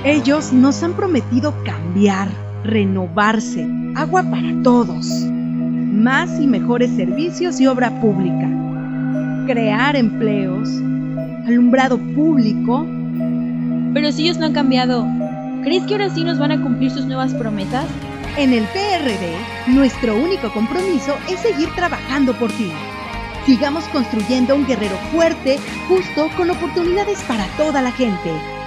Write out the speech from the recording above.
Ellos nos han prometido cambiar, renovarse, agua para todos, más y mejores servicios y obra pública, crear empleos, alumbrado público. Pero si ellos no han cambiado, ¿crees que ahora sí nos van a cumplir sus nuevas promesas? En el PRD, nuestro único compromiso es seguir trabajando por ti. Sigamos construyendo un Guerrero fuerte, justo, con oportunidades para toda la gente.